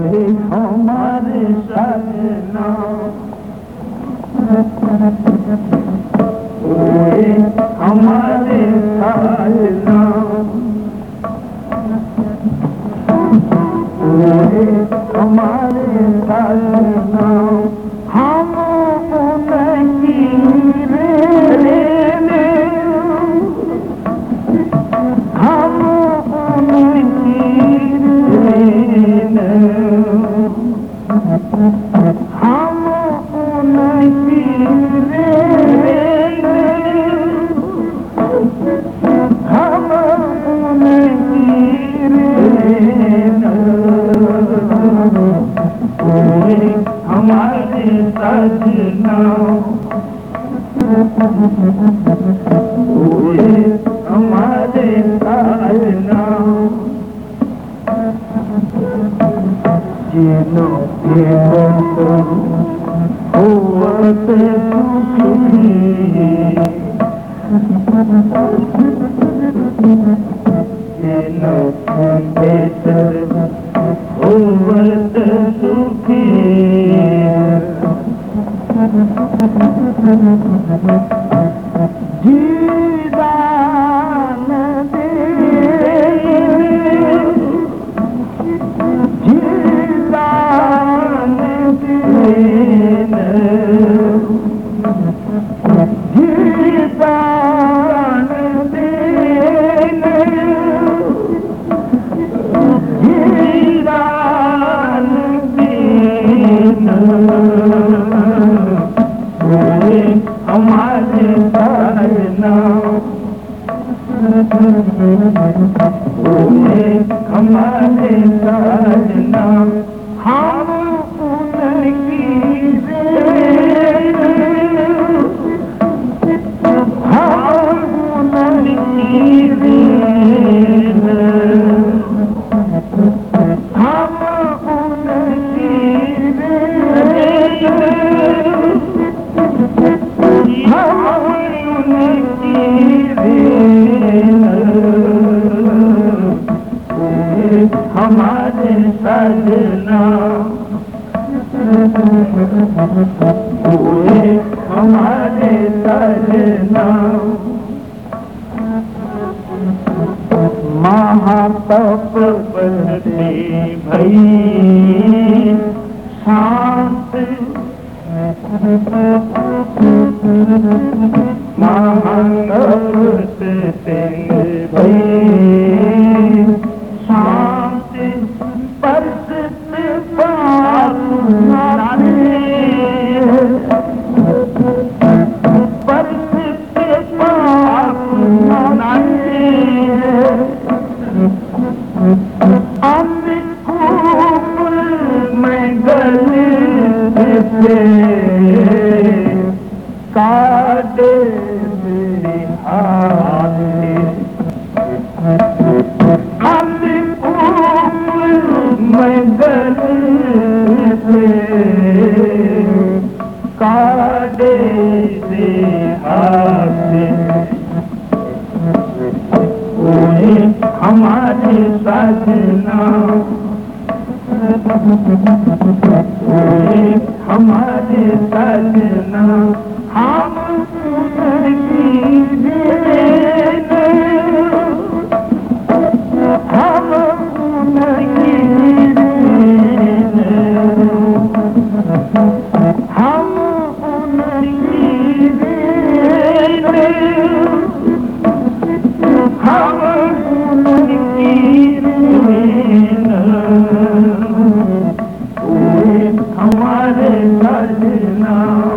हमारे सजना हमारे सजना हमारे सजना हम उनकी रेने हम उनकी रेने हम उनकी रेने हम उनकी रेने हमारे सजना हमारे सजना जिनो होवत सुखी जिनो होवत सुखी जीदान दे जीदान दीन जीदान दीन जीदान दीन हमारे सजना हमारे सजना हम उनकी हम उनकी हम उनकी हमारे सजना हमारे सजना महातप बरते भई शांत महातप भई शांत परसत पाप नारे परसत पाप नारे अनुकूल में गले से काटे मेरे हाथ मैं गले से काटे से हाथ हमारे सजना हमारे सजना हम उनकी हम उनकी हम उनकी हम उनकी हमारे सजना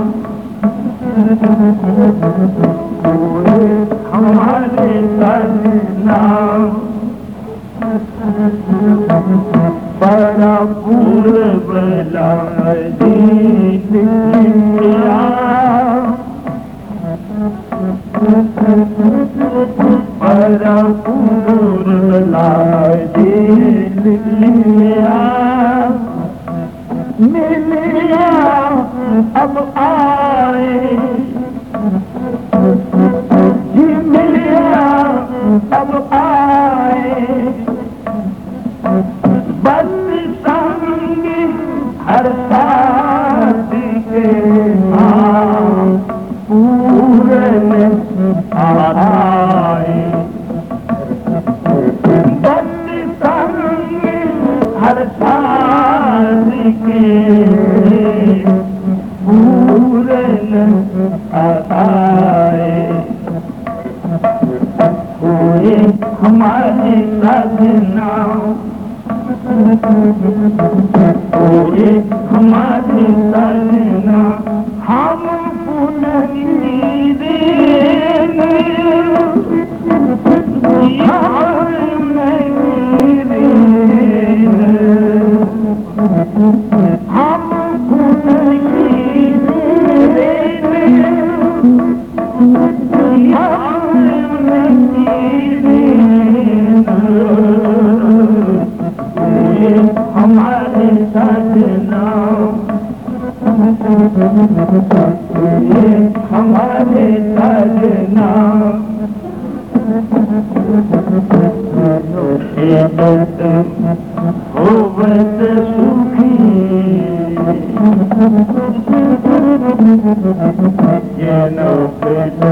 हमारे सजना बड़ा पूर्व बड़ा पूर्व मिलिया अब आए जी मिलिया अब आए बस संग हर शादी के पूरे में आए बच्ची संग हर शादी के पूरे में आए कोई हमारी सजना कोई हमारी सजना हम पुनरी हम हमारे सजना हमारे सजना होवत सुखी ये होवत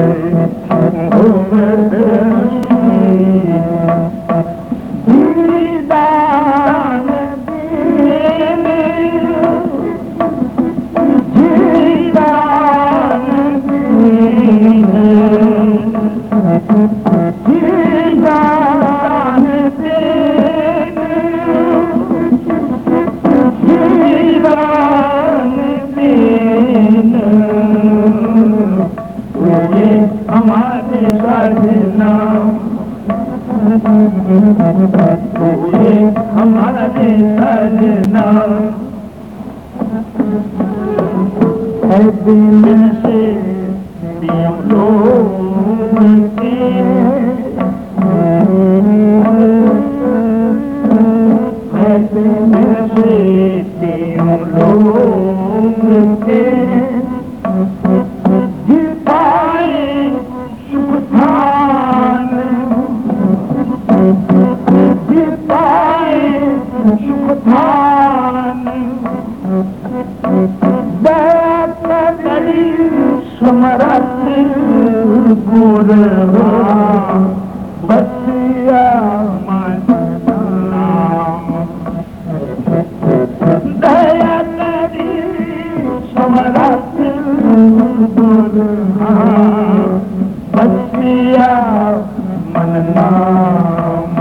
दीदान देने दीदान देने दीदान देने दीदान देने ये हमारे सजना कोई हमारे सजना है दिल से लोग के है दिल से लोग के जिताए सुखान जिताए सुखान दयाकरी समरथ गुर बसिया दयाकरी समरथ गुर बसिया मन नाम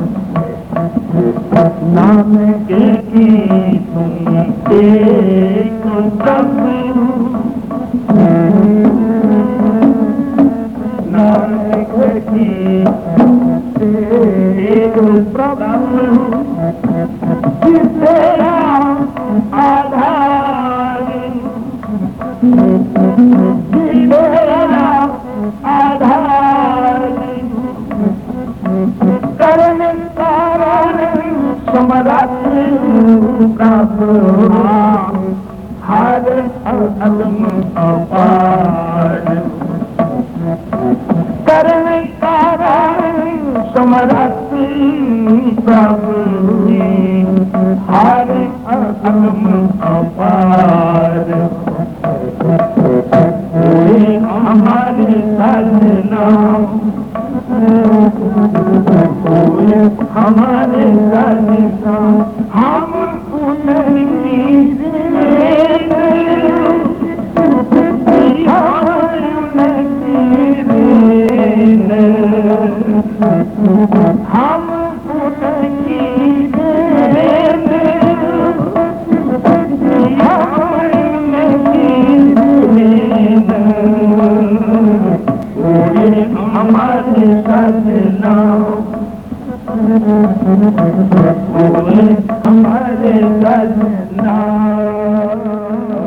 नाम के की तुम एक तब नाम के की एक प्रभु तेरा आधार तेरा आधार करण कारण समरथ हर अदम अपार करण कारण समरथ हर अदम अपार हमारे सजना हमारे सजना हम हम हमारे सजना हमारे सजना